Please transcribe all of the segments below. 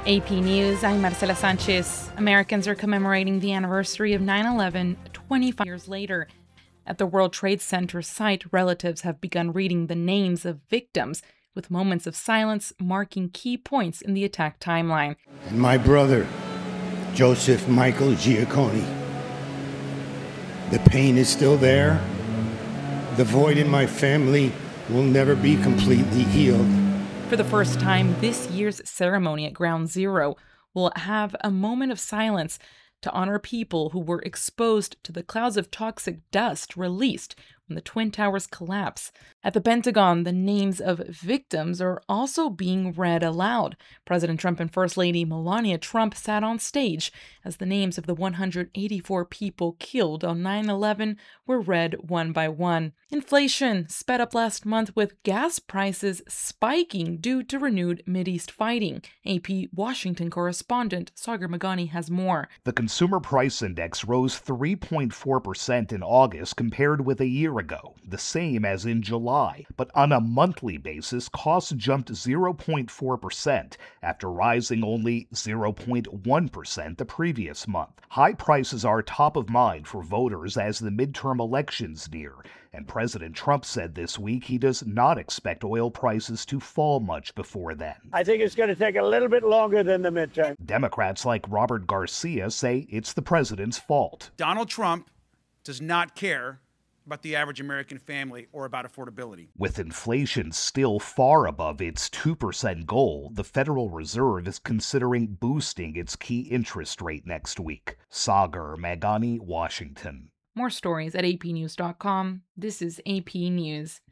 AP News, I'm Marcela Sanchez. Americans are commemorating the anniversary of 9/11 25 years later. At the World Trade Center site, relatives have begun reading the names of victims, with moments of silence marking key points in the attack timeline. And my brother, Joseph Michael Giacconi. The pain is still there. The void in my family will never be completely healed. For the first time, this year's ceremony at Ground Zero will have a moment of silence to honor people who were exposed to the clouds of toxic dust released when the Twin Towers collapse. At the Pentagon, the names of victims are also being read aloud. President Trump and First Lady Melania Trump sat on stage as the names of the 184 people killed on 9/11 were read one by one. Inflation sped up last month with gas prices spiking due to renewed Mideast fighting. AP Washington correspondent Sagar Meghani has more. The Consumer Price Index rose 3.4% in August compared with a year ago, the same as in July. But on a monthly basis, costs jumped 0.4% after rising only 0.1% the previous month. High prices are top of mind for voters as the midterm elections near, and President Trump said this week he does not expect oil prices to fall much before then. I think it's going to take a little bit longer than the midterm. Democrats like Robert Garcia say it's the president's fault. Donald Trump does not care about the average American family or about affordability. With inflation still far above its 2% goal, the Federal Reserve is considering boosting its key interest rate next week. Sagar Meghani, Washington. More stories at apnews.com. This is AP News.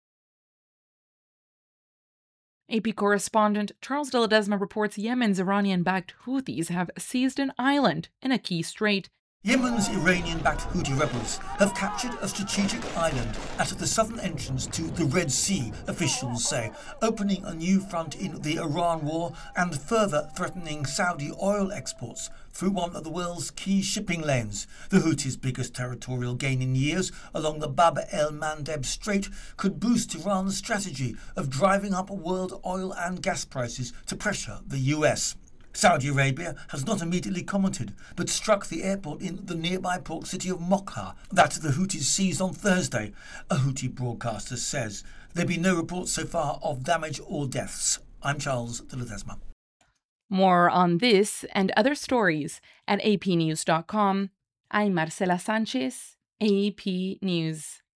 AP correspondent Charles de Ledesma reports Yemen's Iranian-backed Houthis have seized an island in a key strait. Yemen's Iranian-backed Houthi rebels have captured a strategic island at the southern entrance to the Red Sea, officials say, opening a new front in the Iran war and further threatening Saudi oil exports through one of the world's key shipping lanes. The Houthis' biggest territorial gain in years along the Bab el-Mandeb Strait could boost Iran's strategy of driving up world oil and gas prices to pressure the US. Saudi Arabia has not immediately commented, but struck the airport in the nearby port city of Mokha that the Houthis seized on Thursday. A Houthi broadcaster says there have been no reports so far of damage or deaths. I'm Charles de Ledesma. More on this and other stories at apnews.com. I'm Marcela Sanchez, AP News.